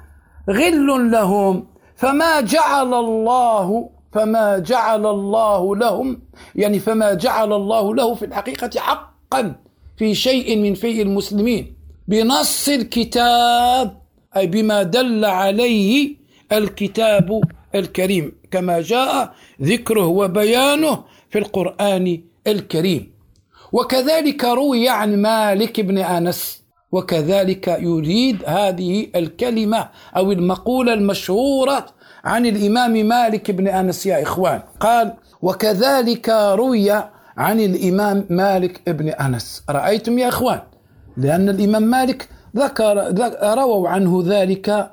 غل لهم فما جعل الله فما جعل الله لهم يعني فما جعل الله له في الحقيقة حقا في شيء من فيء المسلمين بنص الكتاب، أي بما دل عليه الكتاب الكريم كما جاء ذكره وبيانه في القرآن الكريم. وكذلك روي عن مالك بن أنس، وكذلك يريد هذه الكلمة أو المقولة المشهورة عن الإمام مالك بن أنس يا إخوان، قال: وكذلك روي عن الإمام مالك بن أنس. رأيتم يا إخوان؟ لأن الإمام مالك ذكر رووا عنه ذلك،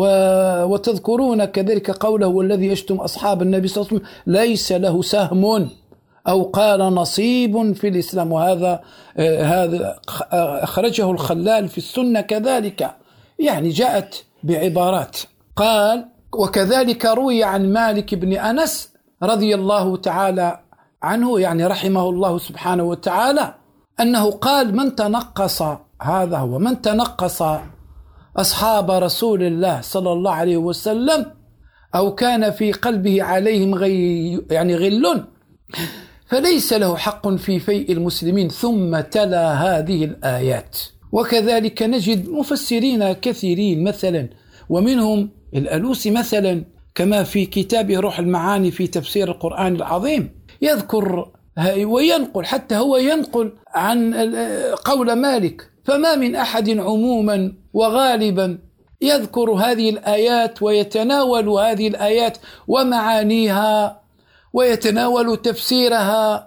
وتذكرون كذلك قوله: والذي يشتم أصحاب النبي صلى الله عليه وسلم ليس له سهم أو قال نصيب في الإسلام. وهذا هذا أخرجه الخلال في السنة كذلك، يعني جاءت بعبارات. قال: وكذلك روي عن مالك بن أنس رضي الله تعالى عنه يعني رحمه الله سبحانه وتعالى أنه قال: من تنقص، هذا هو، من تنقص أصحاب رسول الله صلى الله عليه وسلم أو كان في قلبه عليهم غي يعني غل فليس له حق في فيء المسلمين. ثم تلا هذه الآيات. وكذلك نجد مفسرين كثيرين مثلا، ومنهم الألوسي مثلا كما في كتابه روح المعاني في تفسير القرآن العظيم، يذكر وينقل، حتى هو ينقل عن قول مالك: فما من أحد عموما وغالبا يذكر هذه الآيات ويتناول هذه الآيات ومعانيها ويتناول تفسيرها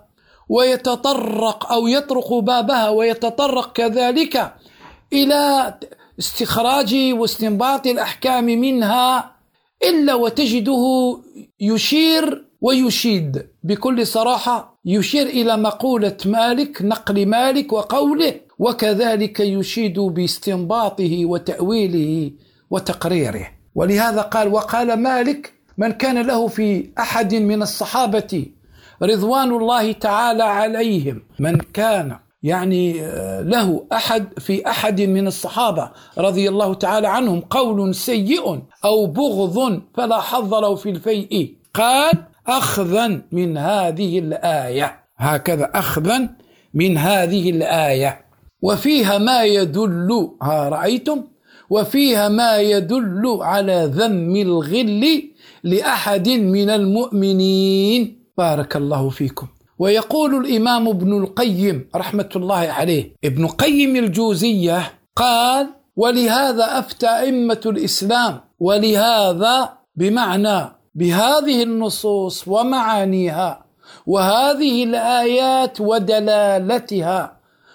ويتطرق أو يطرق بابها ويتطرق كذلك إلى استخراج واستنباط الأحكام منها، إلا وتجده يشير ويشيد بكل صراحة، يشير إلى مقولة مالك، نقل مالك وقوله، وكذلك يشيد باستنباطه وتأويله وتقريره. ولهذا قال: وقال مالك: من كان له في أحد من الصحابة رضوان الله تعالى عليهم، من كان يعني له أحد في أحد من الصحابة رضي الله تعالى عنهم قول سيء أو بغض فلا حظ له في الفيء، قال: أخذا من هذه الآية. هكذا: أخذا من هذه الآية، وفيها ما يدل، ها رأيتم، وفيها ما يدل على ذم الغل لأحد من المؤمنين. بارك الله فيكم. ويقول الإمام ابن القيم رحمة الله عليه، ابن قيم الجوزية قال: ولهذا أفتى أئمة الإسلام، ولهذا بمعنى بهذه النصوص ومعانيها وهذه الآيات ودلالتها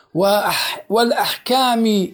والأحكام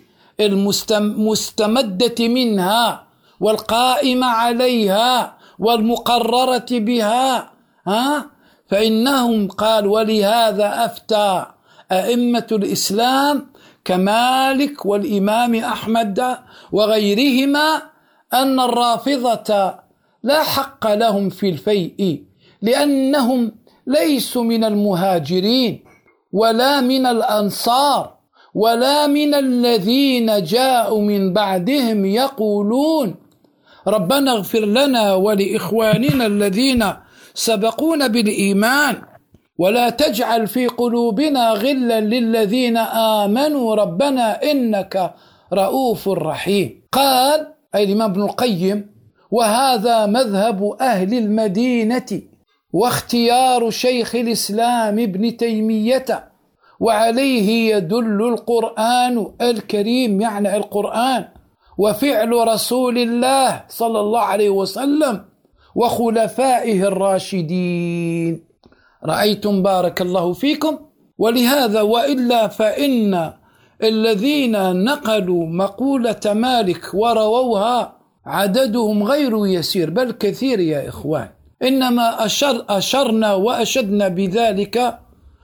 المستمدة منها والقائمة عليها والمقررة بها، ها فإنهم قال: ولهذا أفتى أئمة الإسلام كمالك والإمام أحمد وغيرهما أن الرافضة لا حق لهم في الفيء، لأنهم ليسوا من المهاجرين ولا من الأنصار ولا من الذين جاءوا من بعدهم يقولون: ربنا اغفر لنا ولإخواننا الذين سبقونا بالإيمان ولا تجعل في قلوبنا غلا للذين آمنوا ربنا إنك رؤوف رحيم. قال أي الإمام ابن القيم: وهذا مذهب أهل المدينة واختيار شيخ الإسلام ابن تيمية، وعليه يدل القرآن الكريم، يعني القرآن، وفعل رسول الله صلى الله عليه وسلم وخلفائه الراشدين. رأيتم؟ بارك الله فيكم. ولهذا وإلا فإن الذين نقلوا مقولة مالك ورووها عددهم غير يسير بل كثير يا إخوان، إنما أشر أشرنا وأشدنا بذلك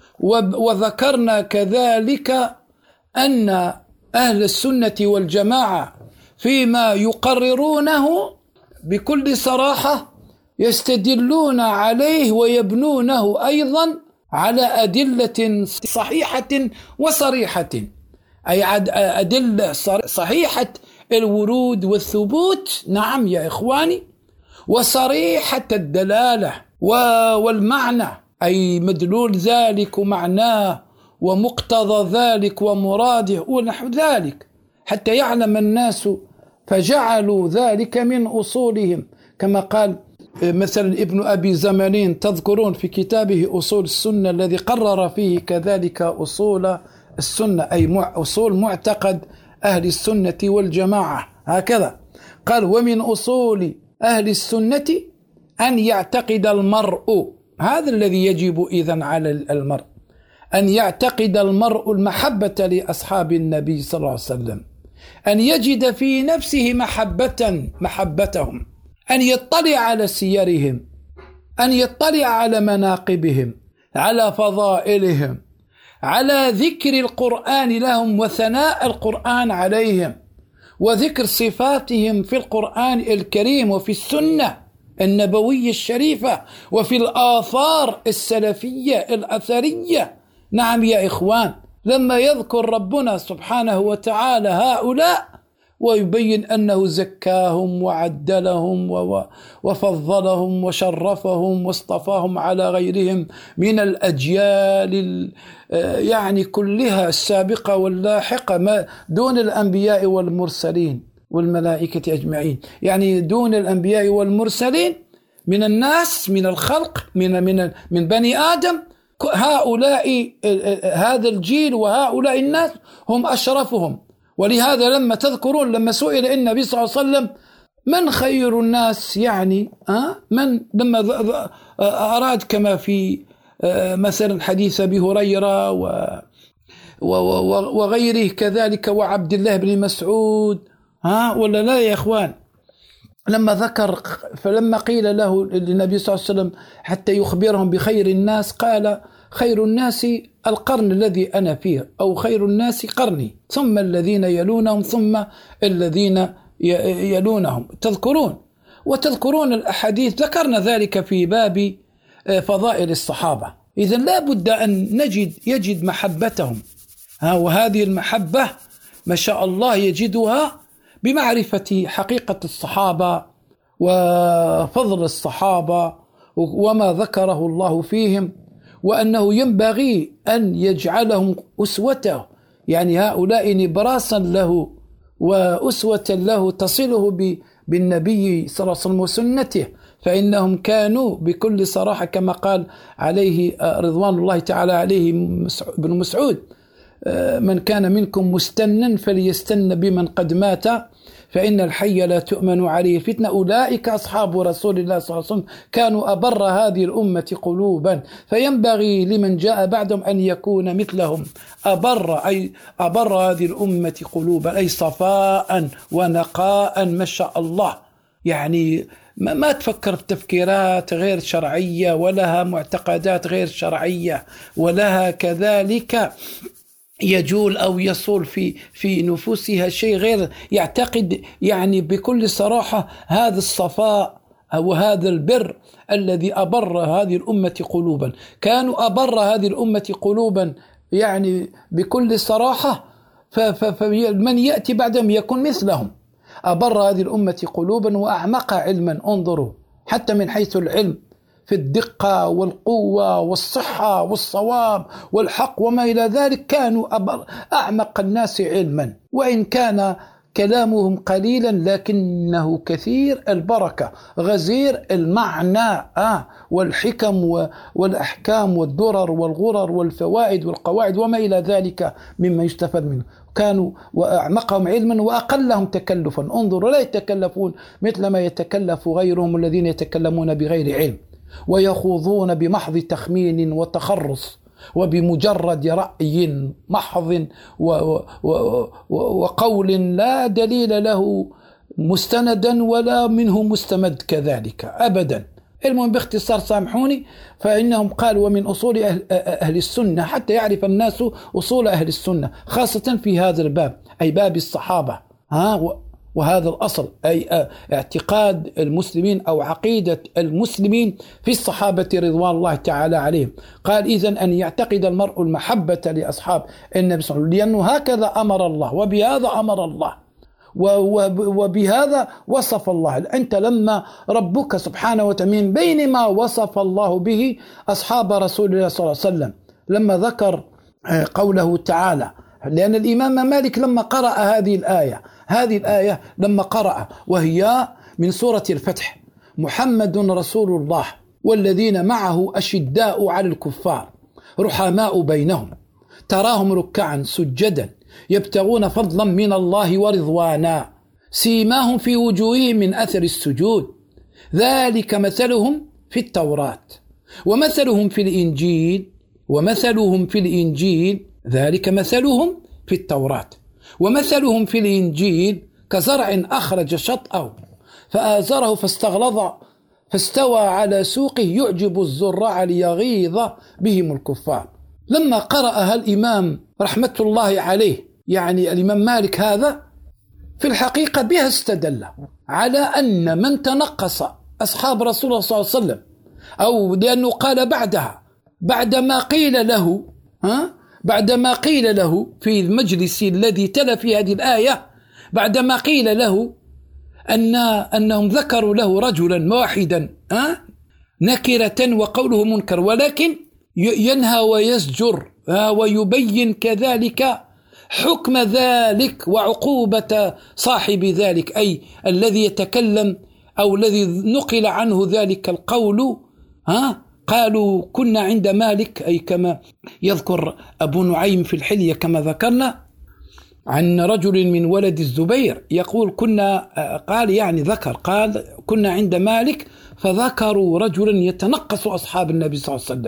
وذكرنا كذلك أن أهل السنة والجماعة فيما يقررونه بكل صراحة يستدلون عليه ويبنونه أيضا على أدلة صحيحة وصريحة، أي أدلة صحيحة الورود والثبوت، نعم يا إخواني، وصريحة الدلالة والمعنى، أي مدلول ذلك ومعناه ومقتضى ذلك ومراده ونحو ذلك، حتى يعلم الناس، فجعلوا ذلك من أصولهم، كما قال مثلا ابن أبي زمانين، تذكرون في كتابه أصول السنة الذي قرر فيه كذلك أصول السنة، أي أصول معتقد أهل السنة والجماعة، هكذا قال: ومن أصول أهل السنة أن يعتقد المرء، هذا الذي يجب إذن على المرء، أن يعتقد المرء المحبة لأصحاب النبي صلى الله عليه وسلم، أن يجد في نفسه محبة محبتهم، أن يطلع على سيرهم، أن يطلع على مناقبهم، على فضائلهم، على ذكر القرآن لهم وثناء القرآن عليهم، وذكر صفاتهم في القرآن الكريم وفي السنة النبوية الشريفة وفي الآثار السلفية الأثرية. نعم يا إخوان، لما يذكر ربنا سبحانه وتعالى هؤلاء ويبين أنه زكاهم وعدلهم وفضلهم وشرفهم واصطفاهم على غيرهم من الأجيال يعني كلها السابقة واللاحقة، ما دون الأنبياء والمرسلين والملائكة أجمعين، يعني دون الأنبياء والمرسلين من الناس، من الخلق، من من من بني آدم، هؤلاء هذا الجيل وهؤلاء الناس هم أشرفهم. ولهذا لما تذكرون لما سئل النبي صلى الله عليه وسلم من خير الناس، يعني أه؟ من لما أراد كما في مثلا حديث أبي هريرة وغيره كذلك وعبد الله بن مسعود، ها ولا لا يا إخوان؟ لما ذكر فلما قيل له للنبي صلى الله عليه وسلم حتى يخبرهم بخير الناس قال خير الناس القرن الذي أنا فيه، أو خير الناس قرني ثم الذين يلونهم ثم الذين يلونهم. تذكرون وتذكرون الأحاديث، ذكرنا ذلك في باب فضائل الصحابة. إذن لا بد أن نجد يجد محبتهم، ها وهذه المحبة ما شاء الله يجدها بمعرفة حقيقة الصحابة وفضل الصحابة وما ذكره الله فيهم، وأنه ينبغي أن يجعلهم أسوته، يعني هؤلاء نبراسا له وأسوة له تصله بالنبي صلى الله عليه وسلم وسنته، فإنهم كانوا بكل صراحة كما قال عليه رضوان الله تعالى عليه ابن مسعود: من كان منكم مستنا فليستن بمن قد مات فإن الحي لا تؤمن عليه الفتنة، أولئك أصحاب رسول الله صلى الله عليه وسلم كانوا أبر هذه الأمة قلوبا، فينبغي لمن جاء بعدهم أن يكون مثلهم أبر، أي أبر هذه الأمة قلوبا، أي صفاء ونقاء ما شاء الله. يعني ما تفكر بتفكيرات غير شرعية، ولها معتقدات غير شرعية، ولها كذلك يجول أو يصول في في نفوسها شيء غير يعتقد، يعني بكل صراحة هذا الصفاء أو هذا البر الذي أبر هذه الأمة قلوبا. كانوا أبر هذه الأمة قلوبا يعني بكل صراحة، فمن يأتي بعدهم يكون مثلهم. أبر هذه الأمة قلوبا وأعمق علما، انظروا حتى من حيث العلم في الدقة والقوة والصحة والصواب والحق وما إلى ذلك، كانوا أعمق الناس علما، وإن كان كلامهم قليلا لكنه كثير البركة، غزير المعنى آه والحكم والأحكام والدرر والغرر والفوائد والقواعد وما إلى ذلك مما يستفاد منه. كانوا وأعمقهم علما وأقلهم تكلفا، انظروا لا يتكلفون مثل ما يتكلف غيرهم الذين يتكلمون بغير علم ويخوضون بمحض تخمين وتخرص وبمجرد رأي محض وقول لا دليل له مستندا ولا منه مستمد كذلك أبدا. المهم باختصار سامحوني، فإنهم قالوا ومن أصول أهل, أهل السنة، حتى يعرف الناس أصول أهل السنة خاصة في هذا الباب أي باب الصحابة، ها وهذا الأصل أي اعتقاد المسلمين أو عقيدة المسلمين في الصحابة رضوان الله تعالى عليهم. قال إذن أن يعتقد المرء المحبة لأصحاب النبي صلى الله عليه وسلم، لأنه هكذا أمر الله وبهذا أمر الله وبهذا وصف الله. أنت لما ربك سبحانه وتعالى من بين ما وصف الله به أصحاب رسول الله صلى الله عليه وسلم لما ذكر قوله تعالى، لأن الإمام مالك لما قرأ هذه الآية هذه الآية لما قرأ وهي من سورة الفتح: محمد رسول الله والذين معه أشداء على الكفار رحماء بينهم تراهم ركعا سجدا يبتغون فضلا من الله ورضوانا سيماهم في وجوههم من أثر السجود ذلك مثلهم في التوراة ومثلهم في الإنجيل ومثلهم في الإنجيل ذلك مثلهم في التوراة ومثلهم في الإنجيل كزرع أخرج شطأه فآزره فاستغلظ فاستوى على سوقه يعجب الزراع ليغيظ بهم الكفار. لما قرأها الإمام رحمة الله عليه، يعني الإمام مالك هذا في الحقيقة بها استدل على أن من تنقص أصحاب رسول الله صلى الله عليه وسلم، أو لأنه قال بعدها بعدما قيل له ها بعدما قيل له في المجلس الذي تلا في هذه الآية، بعدما قيل له أن أنهم ذكروا له رجلا واحدا ها نكرة وقوله منكر، ولكن ينهى ويزجر ويبين كذلك حكم ذلك وعقوبة صاحب ذلك، أي الذي يتكلم أو الذي نقل عنه ذلك القول. ها قالوا كنا عند مالك، أي كما يذكر أبو نعيم في الحلية كما ذكرنا عن رجل من ولد الزبير يقول كنا قال يعني ذكر قال كنا عند مالك فذكروا رجلا يتنقص أصحاب النبي صلى الله عليه وسلم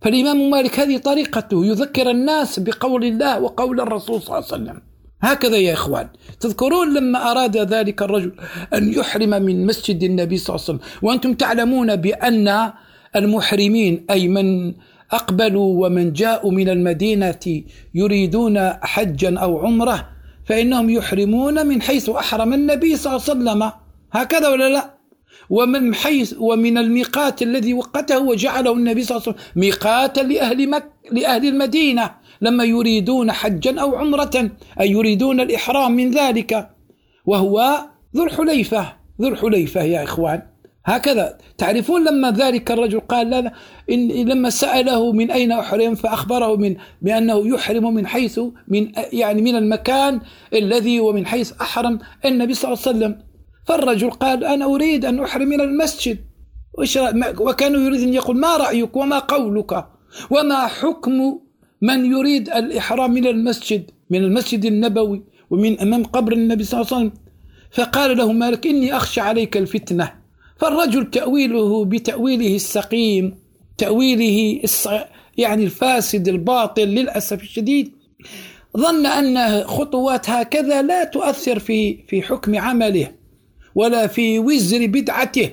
فالإمام مالك هذه طريقته، يذكر الناس بقول الله وقول الرسول صلى الله عليه وسلم. هكذا يا إخوان. تذكرون لما أراد ذلك الرجل أن يحرم من مسجد النبي صلى الله عليه وسلم، وأنتم تعلمون بأن المحرمين أي من أقبلوا ومن جاءوا من المدينة يريدون حجا أو عمره فإنهم يحرمون من حيث أحرم النبي صلى الله عليه وسلم، هكذا ولا لا؟ ومن حيث ومن الميقات الذي وقته وجعله النبي صلى الله عليه وسلم ميقاتا لأهل مك لأهل المدينة لما يريدون حجا أو عمرة، أي يريدون الإحرام من ذلك، وهو ذو الحليفة. ذو الحليفة يا إخوان. هكذا تعرفون لما ذلك الرجل قال لا لا إن لما سأله من أين أحرم فأخبره من بأنه يحرم من حيث من يعني من المكان الذي ومن حيث أحرم النبي صلى الله عليه وسلم. فالرجل قال أنا أريد أن أحرم من المسجد، وكانوا يريد أن يقول ما رأيك وما قولك وما حكم من يريد الإحرام من المسجد من المسجد النبوي ومن أمام قبر النبي صلى الله عليه وسلم. فقال له مالك إني أخشى عليك الفتنة. فالرجل تأويله بتأويله السقيم، تأويله يعني الفاسد الباطل للأسف الشديد، ظن أن خطوات هكذا لا تؤثر في في حكم عمله ولا في وزر بدعته.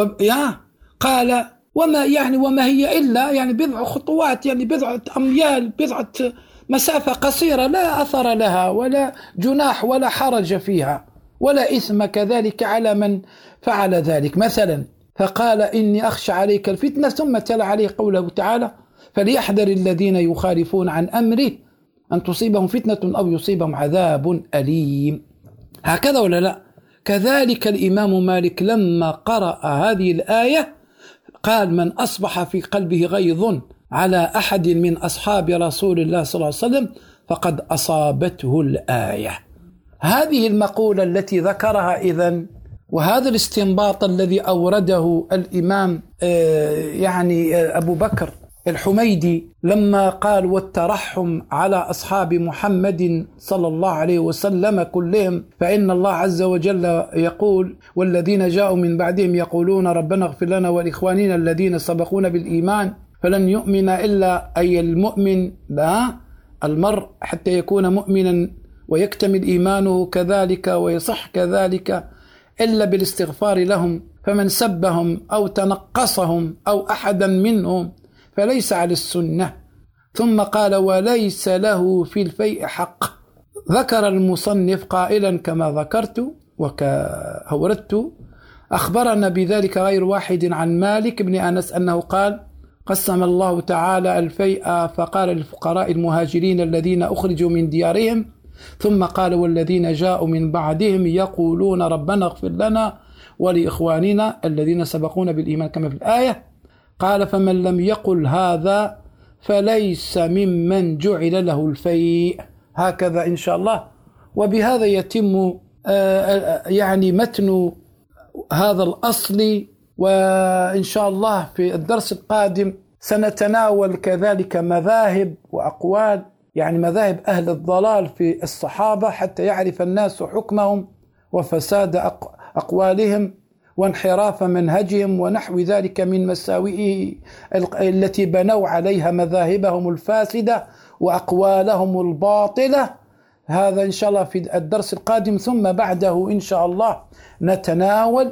قال وما يعني وما هي إلا يعني بضع خطوات، يعني بضعة أميال، بضعة مسافة قصيرة لا أثر لها ولا جناح ولا حرج فيها ولا إثم كذلك على من فعل ذلك مثلا. فقال إني أخشى عليك الفتنة، ثم تلا عليه قوله تعالى فليحذر الذين يخالفون عن أمره أن تصيبهم فتنة أو يصيبهم عذاب أليم. هكذا ولا لا؟ كذلك الإمام مالك لما قرأ هذه الآية قال من أصبح في قلبه غيظ على أحد من أصحاب رسول الله صلى الله عليه وسلم فقد أصابته الآية. هذه المقولة التي ذكرها إذن، وهذا الاستنباط الذي أورده الإمام يعني أبو بكر الحميدي لما قال والترحم على أصحاب محمد صلى الله عليه وسلم كلهم، فإن الله عز وجل يقول والذين جاءوا من بعدهم يقولون ربنا اغفر لنا ولإخواننا الذين سبقونا بالإيمان فلن يؤمن إلا أي المؤمن لا المرء حتى يكون مؤمنا ويكتمل إيمانه كذلك ويصح كذلك إلا بالاستغفار لهم، فمن سبهم أو تنقصهم أو أحدا منهم فليس على السنة. ثم قال وليس له في الفيء حق. ذكر المصنف قائلا كما ذكرت وكأوردت أخبرنا بذلك غير واحد عن مالك بن أنس أنه قال قسم الله تعالى الفيء فقال للفقراء المهاجرين الذين أخرجوا من ديارهم، ثم قال والذين جاءوا من بعدهم يقولون ربنا اغفر لنا ولإخواننا الذين سبقونا بالإيمان كما في الآية. قال فمن لم يقل هذا فليس ممن جعل له الفيء. هكذا إن شاء الله. وبهذا يتم يعني متن هذا الأصل، وإن شاء الله في الدرس القادم سنتناول كذلك مذاهب وأقوال، يعني مذاهب أهل الضلال في الصحابة حتى يعرف الناس حكمهم وفساد أقوالهم وانحراف منهجهم ونحو ذلك من مساوئه التي بنوا عليها مذاهبهم الفاسدة وأقوالهم الباطلة. هذا إن شاء الله في الدرس القادم. ثم بعده إن شاء الله نتناول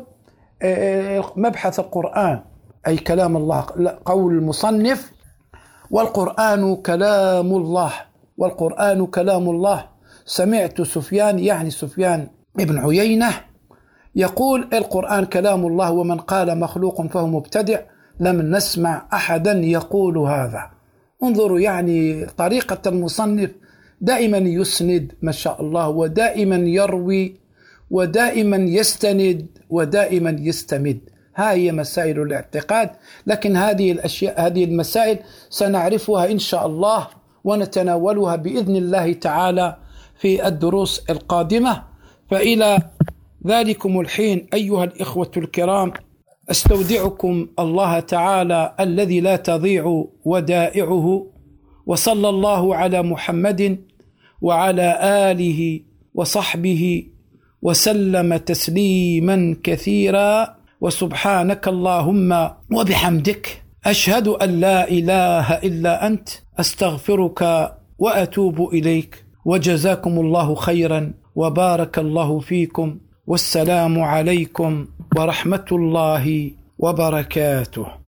مبحث القرآن أي كلام الله، قول المصنف والقرآن كلام الله، والقرآن كلام الله. سمعت سفيان يعني سفيان ابن عيينة يقول القرآن كلام الله، ومن قال مخلوق فهو مبتدع. لم نسمع أحدا يقول هذا. انظروا يعني طريقة المصنف، دائما يسند ما شاء الله، ودائما يروي ودائما يستند ودائما يستمد. هاي مسائل الاعتقاد، لكن هذه الأشياء هذه المسائل سنعرفها إن شاء الله ونتناولها بإذن الله تعالى في الدروس القادمة. فإلى ذلكم الحين أيها الإخوة الكرام استودعكم الله تعالى الذي لا تضيع ودائعه، وصلى الله على محمد وعلى آله وصحبه وسلم تسليما كثيرا. وسبحانك اللهم وبحمدك أشهد أن لا إله إلا أنت، أستغفرك وأتوب إليك، وجزاكم الله خيرا وبارك الله فيكم، والسلام عليكم ورحمة الله وبركاته.